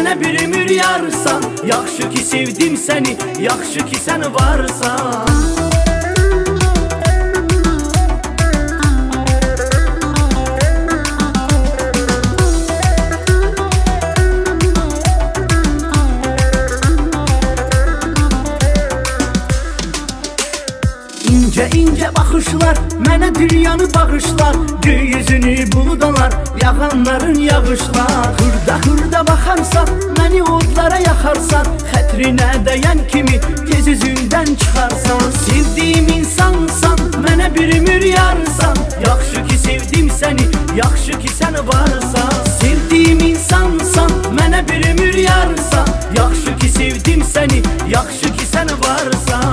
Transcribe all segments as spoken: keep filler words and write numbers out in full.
mənə bir ömür yarsan. Yaxşı ki sevdim səni, yaxşı ki sən varsan. İnce ince bakışlar mənə dünyanı bağışlar. Göy yüzünü buludalar, yağanların yağışlar. Hırda hırda bakarsan, məni odlara yaxarsan. Xətrinə dəyən kimi tez üzündən çıxarsan. Sevdiyim insansan, mənə bir ömür yarsan. Yaxşı ki sevdim səni, yaxşı ki sən varsan. Sevdiyim insansan, mənə bir ömür yarsan. Yaxşı ki sevdim səni, yaxşı ki sən varsan.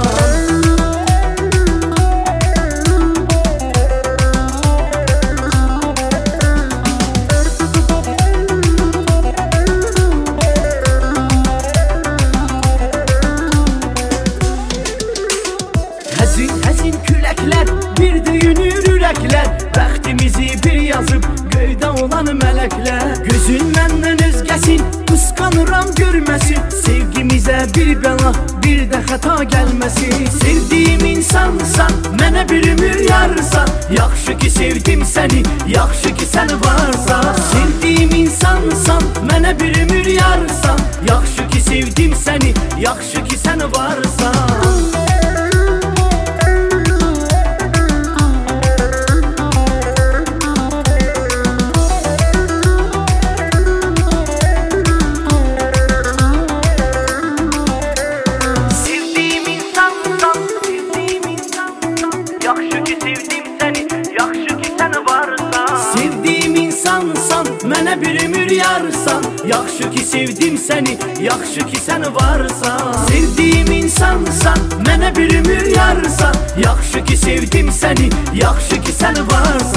Həzin həzin küləklər, bir döyünür ürəklər. Bəxtimizi bir yazıb göydə olan mələklər. Gözün məndən özgəsin, qısqanıram görməsin. Sevgimizə bir bəla, bir də xəta gəlməsin. Sevdiyim insansan, mənə bir ömür yarsan. Yaxşı ki sevdim səni, yaxşı ki sən varsan. Sevdiyim insansan, mənə bir ömür yarsan. Yaxşı ki sevdim səni, yaxşı ki sən varsan. Sevdiyim insansan, mənə bir ömür yarsan. Yaxşı ki sevdim səni, yaxşı ki sən varsan. Sevdiyim insansan, mənə bir ömür yarsan. Yaxşı ki sevdim səni, yaxşı ki sən varsan.